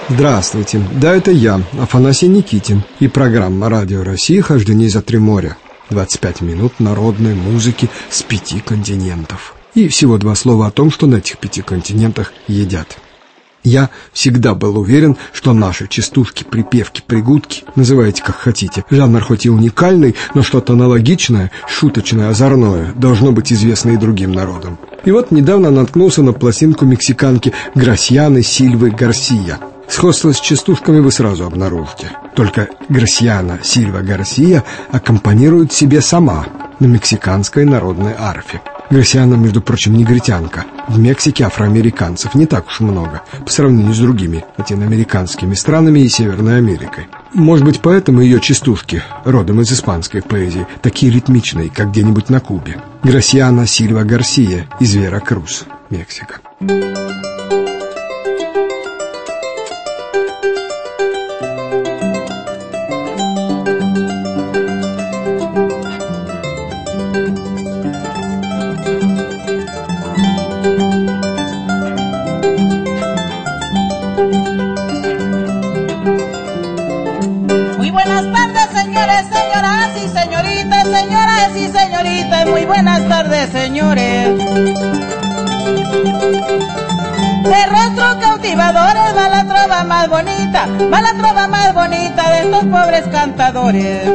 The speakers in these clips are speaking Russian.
Здравствуйте, да, это я, Афанасий Никитин, и программа «Радио России. Хождение за три моря». 25 минут народной музыки с 5 континентов. И всего 2 слова о том, что на этих 5 континентах едят. Я всегда был уверен, что наши частушки, припевки, пригудки, называйте как хотите, жанр хоть и уникальный, но что-то аналогичное, шуточное, озорное, должно быть известно и другим народам. И вот недавно наткнулся на пластинку мексиканки Грасианы Сильвы Гарсия. Сходство с частушками вы сразу обнаружите. Только Грасиана Сильва Гарсия аккомпанирует себе сама на мексиканской народной арфе. Грасиана, между прочим, негритянка. В Мексике афроамериканцев не так уж много, по сравнению с другими латиноамериканскими странами и Северной Америкой. Может быть, поэтому ее частушки, родом из испанской поэзии, такие ритмичные, как где-нибудь на Кубе. Грасиана Сильва Гарсия из Веракрус, Мексика. Muy buenas tardes, señores. De rostros cautivadores va la trova más bonita de estos pobres cantadores.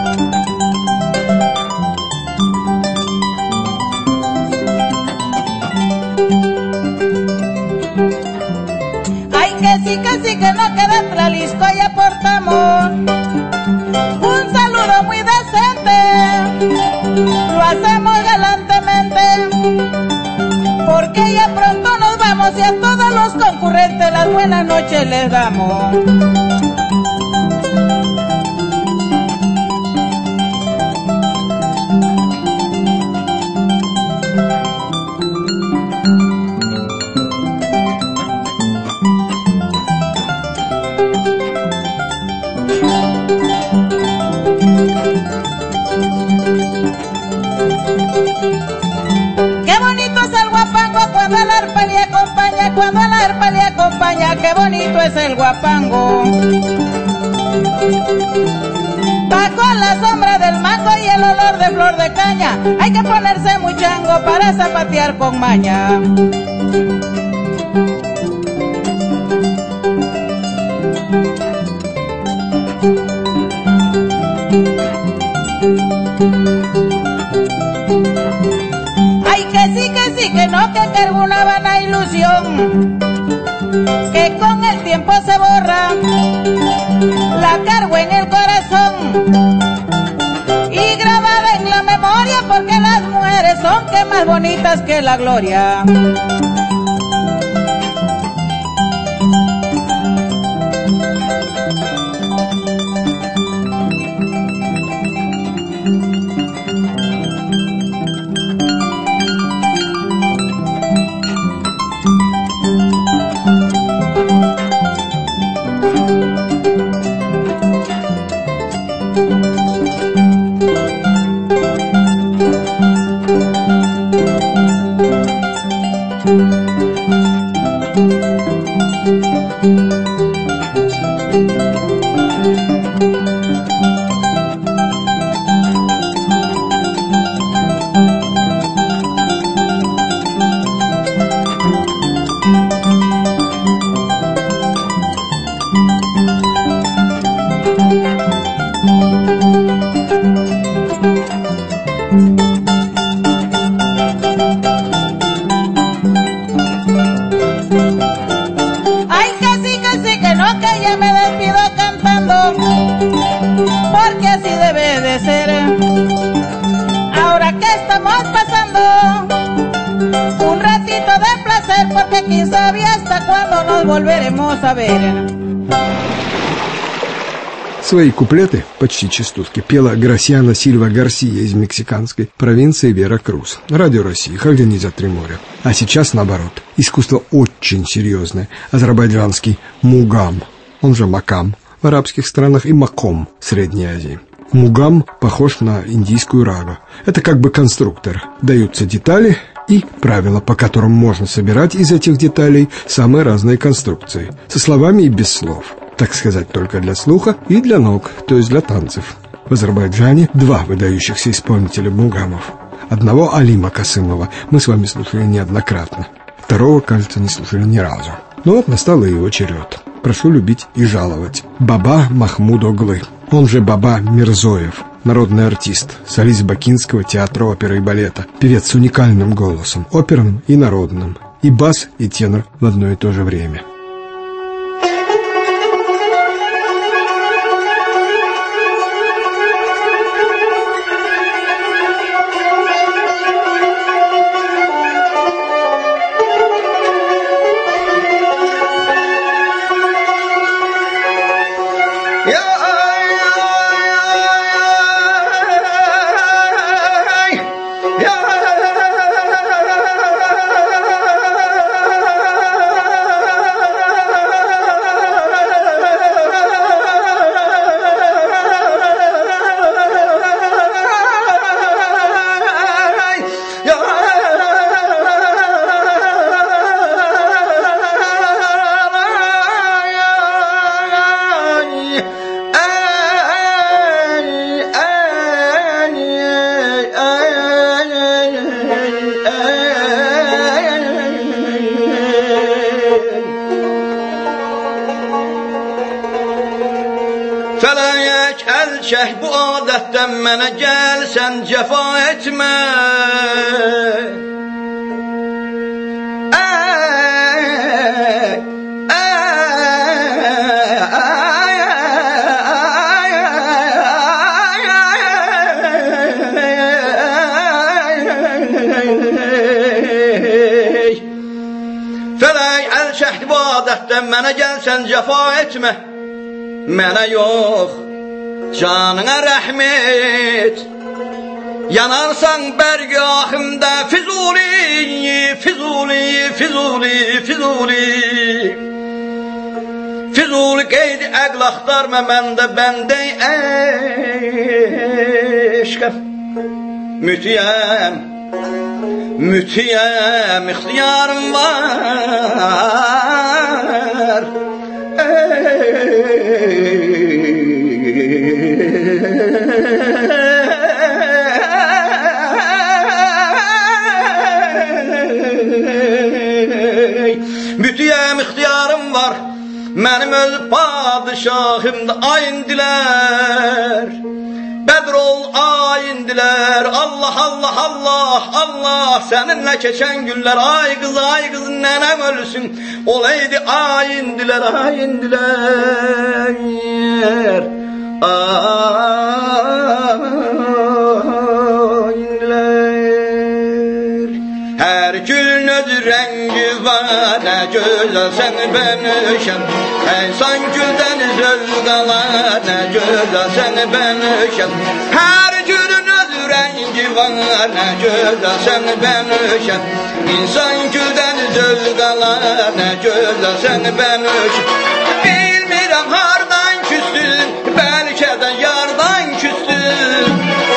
Ay, que sí, que no queda en Jalisco y aportamos un saludo muy decente. Lo hacemos galantemente, porque ya pronto nos vamos y a todos los concurrentes las buenas noches les damos. Cuando la arpa le acompaña, qué bonito es el guapango. Bajo la sombra del mango y el olor de flor de caña, hay que ponerse muy chango para zapatear con maña. Ay, que sí, que no, que alguna vana ilusión que con el tiempo se borra, la cargo en el corazón y grabada en la memoria, porque las mujeres son que más bonitas que la gloria. Porque quién sabe hasta cuándo nos volveremos a ver. Свои куплеты, почти частушки, пела Грасиана Сильва Гарсия из мексиканской провинции Веракрус. Радио России, Хождение за три моря. А сейчас наоборот. Искусство очень серьезное. Азербайджанский мугам, он же макам в арабских странах, и маком в Средней Азии. Мугам похож на индийскую рагу. Это как бы конструктор. Даются детали, и правила, по которым можно собирать из этих деталей самые разные конструкции, со словами и без слов, так сказать, только для слуха и для ног, то есть для танцев. В Азербайджане два выдающихся исполнителя бугамов. Одного, Алима Касымова, мы с вами слушали неоднократно. Второго, кажется, не слушали ни разу. Но вот настал и его черед. Прошу любить и жаловать. Баба Махмуд Оглы, он же Баба Мирзоев, народный артист, солист Бакинского театра оперы и балета, певец с уникальным голосом, оперным и народным, и бас, и тенор в одно и то же время. Felek el çək bu adətdən mənə gəl, sən cəfa etmə. Felek el çək bu adətdən mənə gəl, sən cəfa etmə. Mənə yox, canına rəhmət. Yanarsan bərgahımda Füzuli, Füzuli, Füzuli, Füzuli. Füzuli qeydi əql axtarma məndə bəndəy eşqəm. Mütiyəm, mütiyəm, ixtiyarım var. Mütiyəm ixtiyarım var. Mənim öz padişahımda ayindilər. Bədr ol ayindilər. Allah, Allah, Allah, Allah. Səninlə keçən günlər ay qız nənəm ölsün. Olaydı ayindilər, ayindilər. Ayindilər. Hər gülün öz rəngi var, nə gözəlsən bənüşəm. İnsan güldən zövq alar, nə gözəlsən bənüşəm. Hər gülün öz rəngi var, nə gözəlsən bənüşəm. İnsan güldən zövq alar, nə gözəlsən bənüşəm. Bilmirəm hardan küstün, bəlkə də yardan küstün.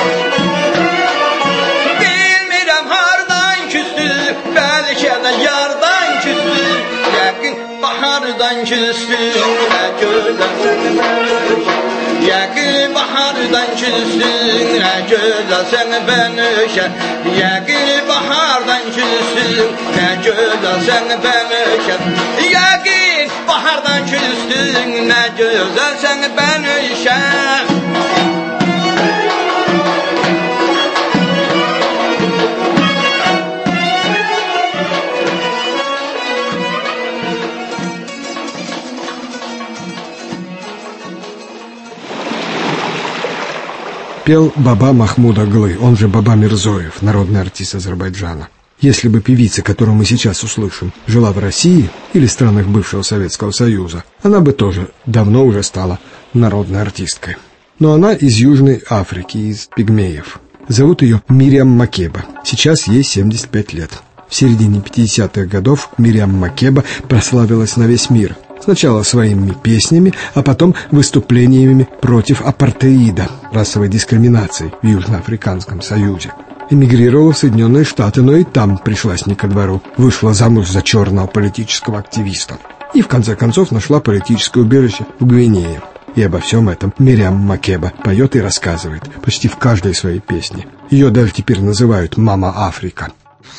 Bilmirəm hardan küstün, bəlkə də yardan küstün. Yəqin bahardan küstün, nə gözəlsən bənüşəm. Yəqin bahardan küstün, nə gözəlsən bənüşəm. Yəqin bahardan küstün, nə gözəlsən bənüşəm. Yəqin bahardan küstün, nə gözəlsən bənüşəm. Пел Баба Махмуд Оглы, он же Баба Мирзоев, народный артист Азербайджана. Если бы певица, которую мы сейчас услышим, жила в России или странах бывшего Советского Союза, она бы тоже давно уже стала народной артисткой. Но она из Южной Африки, из пигмеев. Зовут ее Мириам Макеба. Сейчас ей 75 лет. В середине 50-х годов Мириам Макеба прославилась на весь мир. Сначала своими песнями, а потом выступлениями против апартеида, расовой дискриминации в Южноафриканском Союзе. эмигрировала в Соединенные Штаты, но и там пришлась не ко двору. Вышла замуж за черного политического активиста. И в конце концов нашла политическое убежище в Гвинее. И обо всем этом Мириам Макеба поет и рассказывает почти в каждой своей песне. Ее даже теперь называют «Мама Африка».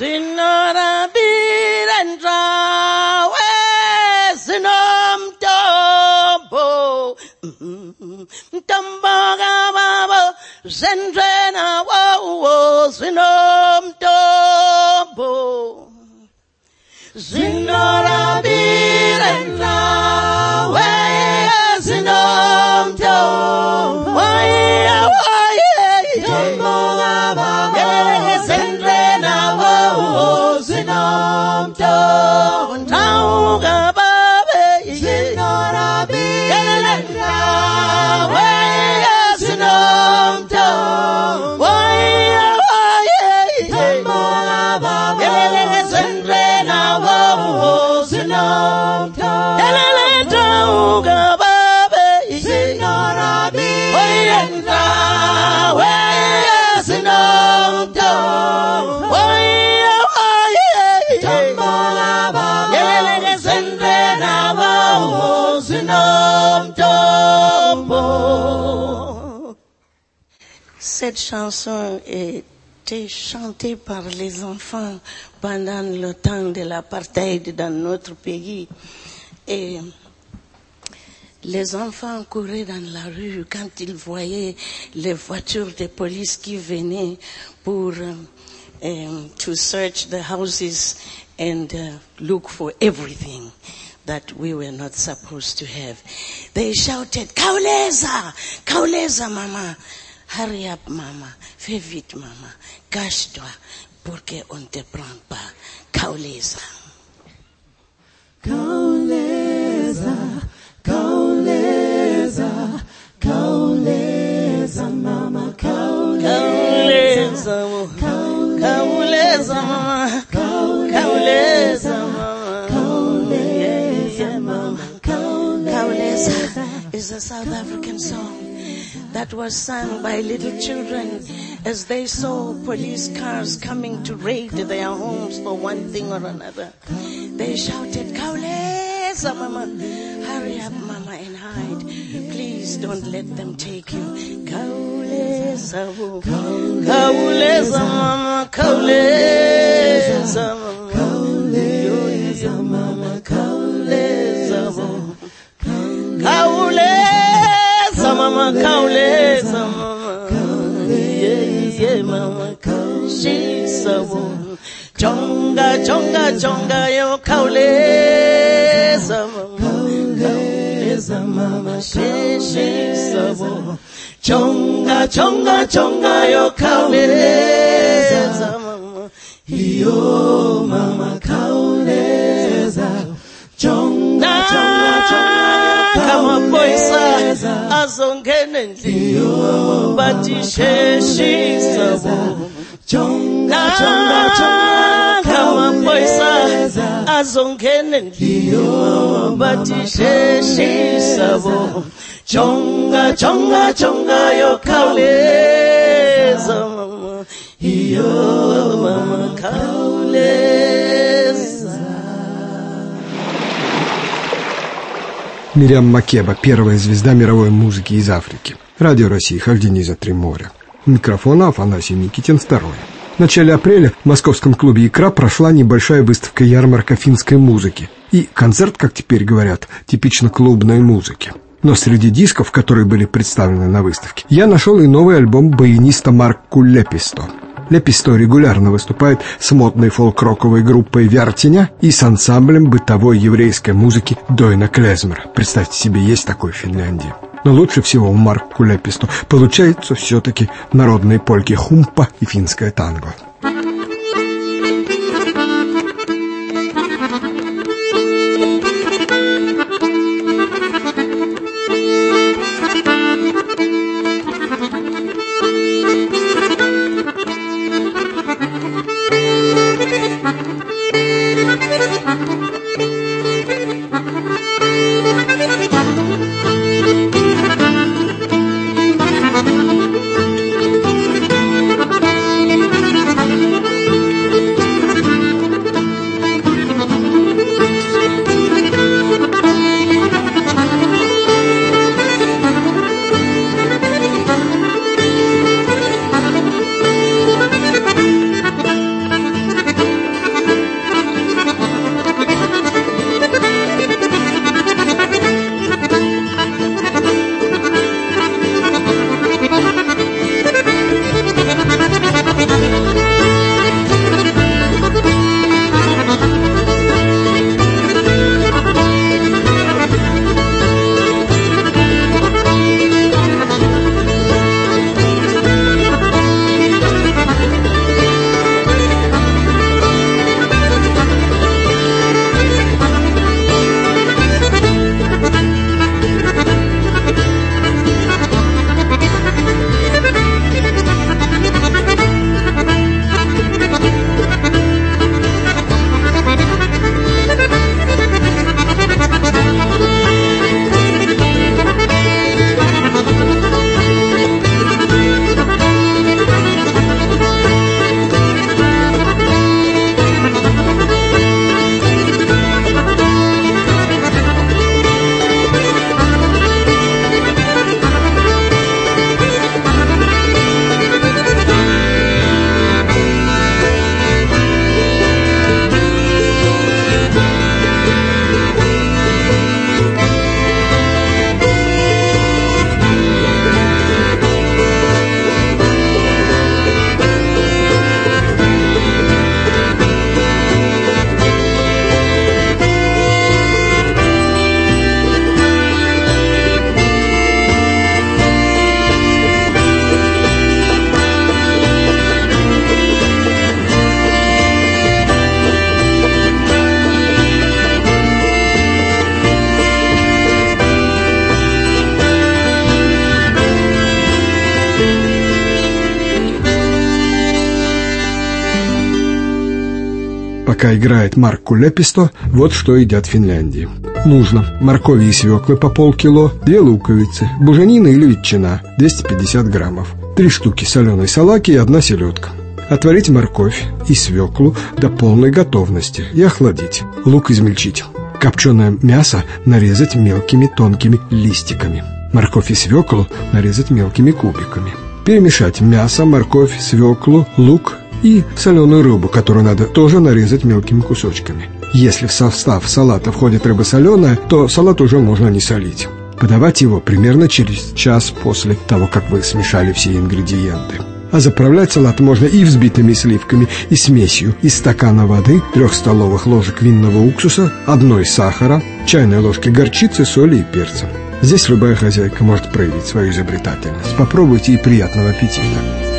Cette chanson était chantée par les enfants pendant le temps de l'apartheid dans notre pays. Et les enfants couraient dans la rue quand ils voyaient les voitures de police qui venaient pour to search the houses and look for everything that we were not supposed to have. They shouted, "Kauleza! Kauleza, mama! Hurry up, mama! Fais vite, mama! Cache-toi pour qu'on ne te prenne pas! Kauleza!" Kauleza, Kauleza, Kauleza, mama, Kauleza, Kauleza, mama, Kauleza, mama, Kauleza is a South African song that was sung by little children as they saw police cars coming to raid their homes for one thing or another. They shouted, "Kauleza, mama, hurry up, mama, and hide. Please don't let them take you. Kauleza, Kauleza, mama, Kauleza, mama, Kauleza, mama, Kauleza, Kauleza, mama, Kauleza, mama, yeah, mama, Kauleza, chonga, chonga, chonga, yo, Kauleza, mama, Kauleza, mama, Kauleza, chonga, chonga, chonga, yo, Kauleza, mama, yo, mama, Kauleza, chonga, chonga, chonga, kama boysa azongene ndliyo bathi sheshisa chonga chonga chonga kama boysa azongene ndliyo bathi sheshisa chonga chonga chonga yo Kauleza mama yo mama Kauleza. Мириам Макеба, первая звезда мировой музыки из Африки. Радио России, хождение за 3 моря. У микрофона Афанасий Никитин, второй. В начале апреля в московском клубе «Икра» прошла небольшая выставка-ярмарка финской музыки. И концерт, как теперь говорят, типично клубной музыки. Но среди дисков, которые были представлены на выставке, я нашел и новый альбом баяниста Маркку Леписто. Леписто регулярно выступает с модной фолк-роковой группой «Вяртиня» и с ансамблем бытовой еврейской музыки «Дойна Клезмер». Представьте себе, есть такой в Финляндии. Но лучше всего у Маркку Леписто получается все-таки народные польки хумпа и финское танго. Пока играет Маркку Леписто, вот что едят в Финляндии. Нужно моркови и свеклы по полкило, 2 луковицы, буженина или ветчина 250 граммов, 3 штуки соленой салаки и 1 селедка. Отварить морковь и свеклу до полной готовности и охладить. Лук измельчить. Копченое мясо нарезать мелкими тонкими листиками. Морковь и свеклу нарезать мелкими кубиками. Перемешать мясо, морковь, свеклу, лук и соленую рыбу, которую надо тоже нарезать мелкими кусочками. Если в состав салата входит рыба соленая, то салат уже можно не солить. Подавать его примерно через час после того, как вы смешали все ингредиенты. А заправлять салат можно и взбитыми сливками, и смесью из стакана воды, 3 столовых ложек винного уксуса, 1 сахара, чайной ложки горчицы, соли и перца. Здесь любая хозяйка может проявить свою изобретательность. Попробуйте и приятного аппетита.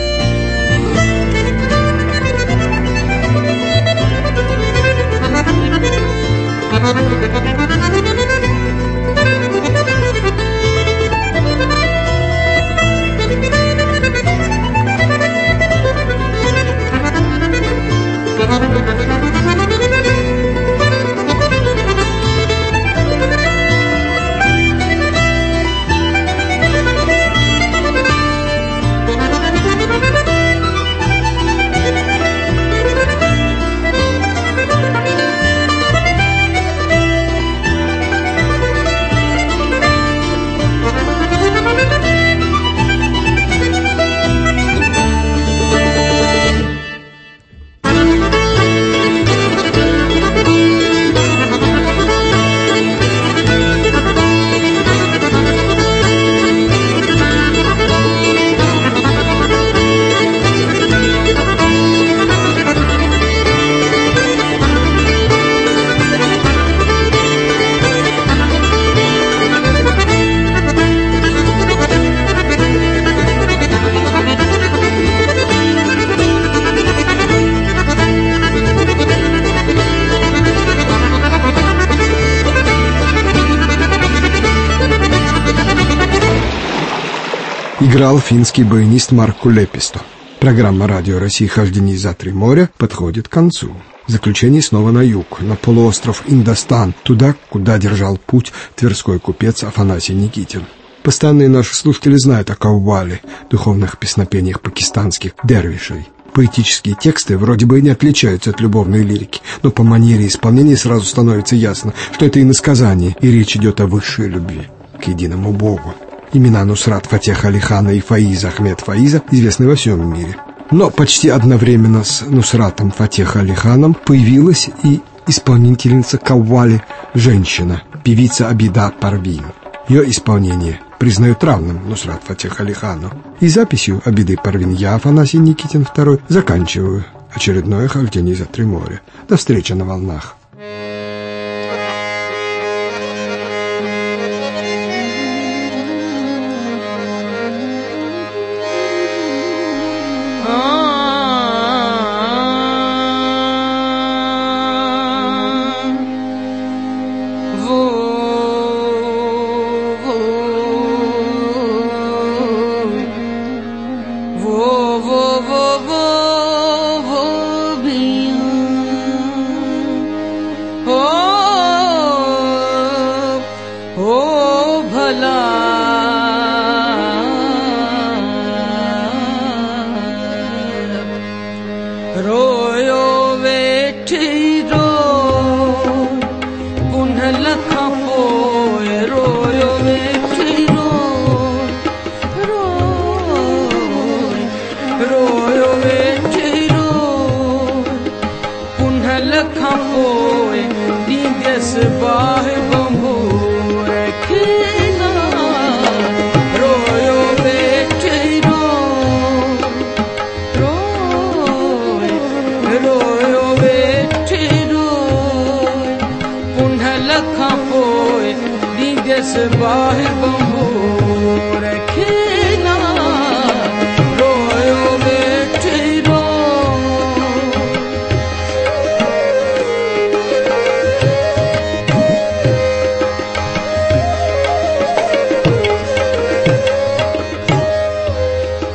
Играл финский баянист Маркку Леписто. Программа «Радио России. Хождение за 3 моря» подходит к концу. В заключение снова на юг, на полуостров Индостан, туда, куда держал путь тверской купец Афанасий Никитин. Постоянные наши слушатели знают о каввале, духовных песнопениях пакистанских дервишей. Поэтические тексты вроде бы и не отличаются от любовной лирики, но по манере исполнения сразу становится ясно, что это иносказание, и речь идет о высшей любви к единому Богу. Имена Нусрат Фатеха Али Хана и Фаиза Ахмед Фаиза известны во всем мире. Но почти одновременно с Нусратом Фатеха Али Ханом появилась и исполнительница каввали, женщина, певица Абида Парвин. Ее исполнение признают равным Нусрат Фатеха Али Хану. И записью Абиды Парвин я, Афанасий Никитин II, заканчиваю очередное хождение за 3 моря. До встречи на волнах.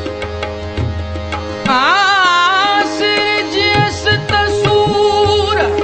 आस जिस तसूर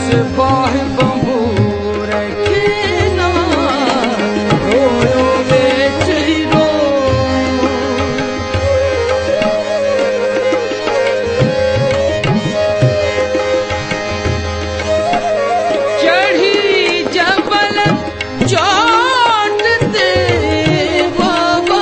बाहि बंबूर खेना रोयो बेचरी रो चढ़ी जबल चोट ते बाबा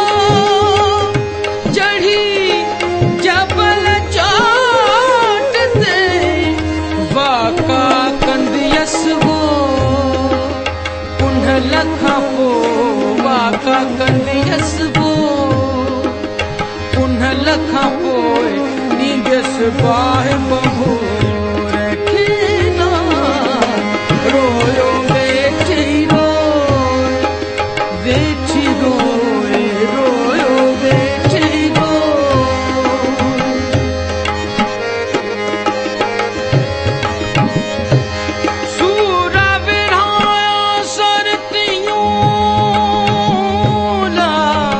चढ़ी जबल चोट ते वाका कंदियस वो उन्ह लखा पो वाका कंदियस वो उन्ह लखा पो नींदस बाहि बंबूर खेना रोयो बेची रोए रोयो बेची सूरा विरहाया सरतियों ला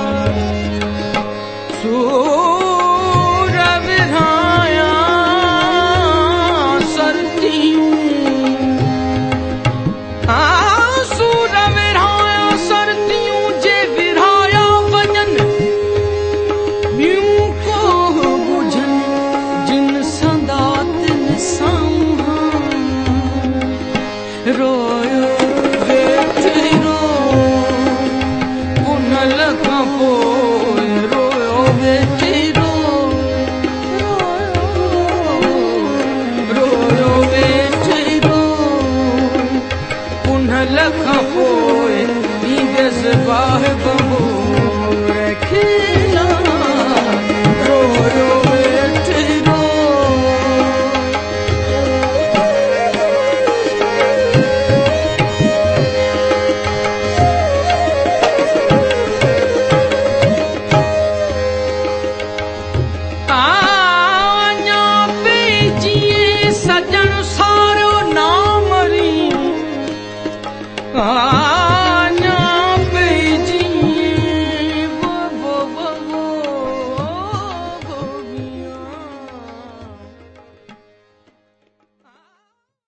सूरा विरहाया सरतियों सूरा विरहाया सरतियों जे विरहाया वजन ॿियूं को बुझन जिन संदात निसां रो